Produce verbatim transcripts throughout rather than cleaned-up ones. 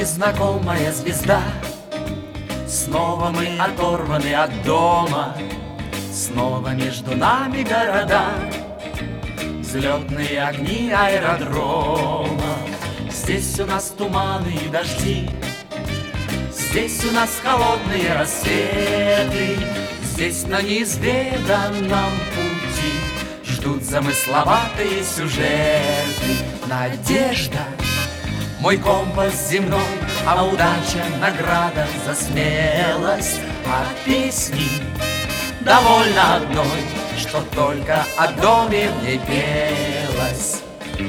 незнакомая звезда. Снова мы оторваны от дома, снова между нами города, взлетные огни аэродрома. Здесь у нас туманы и дожди, здесь у нас холодные рассветы, здесь на неизведанном пути ждут замысловатые сюжеты. Надежда — мой компас земной, а удача — награда за смелость. А песни довольно одной, что только о доме в ней пелось.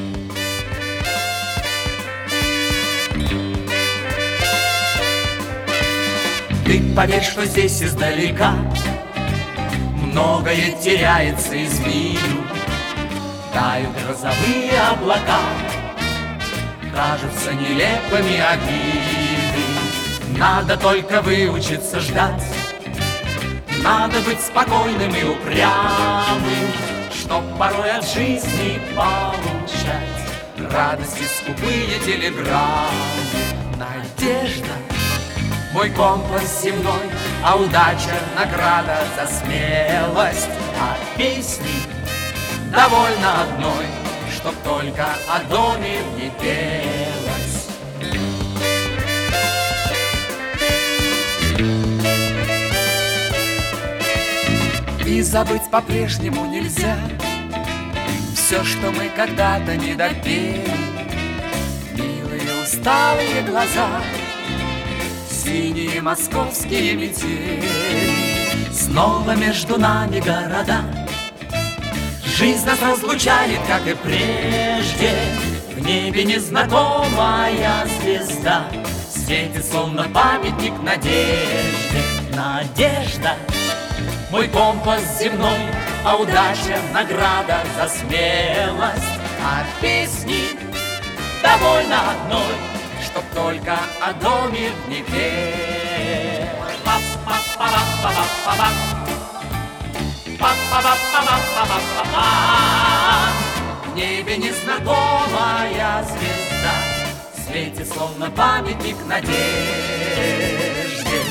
Ты поверь, что здесь издалека многое теряется из виду. Тают грозовые облака, кажутся нелепыми обиды. Надо только выучиться ждать, надо быть спокойным и упрямым, чтоб порой от жизни получать радости скупые телеграммы. Надежда — мой компас земной, а удача — награда за смелость. А песни довольно одной, чтоб только о доме в ней пелось. И забыть по-прежнему нельзя все, что мы когда-то не допели. Милые усталые глаза, синие московские метели. Снова между нами города, жизнь нас разлучает, как и прежде. В небе незнакомая звезда светит, словно памятник надежде. Надежда — мой компас земной, а удача — награда за смелость. А песни довольно одной, чтоб только о доме в ней пелось. В небе незнакомая звезда светит, словно памятник надежде.